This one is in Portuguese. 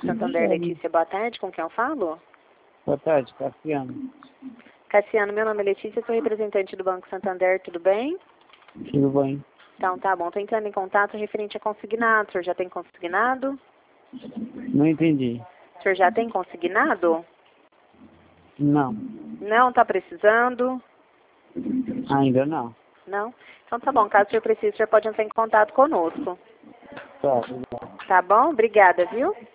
Santander, Letícia, boa tarde. Com quem eu falo? Boa tarde, Cassiano. Cassiano, meu nome é Letícia, sou representante do Banco Santander, tudo bem? Tudo bem? Então, tá bom. Estou entrando em contato referente a consignado. O senhor já tem consignado? Não entendi. O senhor já tem consignado? Não. Não, está precisando? Ainda não. Não? Então, tá bom. Caso o senhor precise, o senhor pode entrar em contato conosco. Tá, obrigado. Tá bom? Obrigada, viu?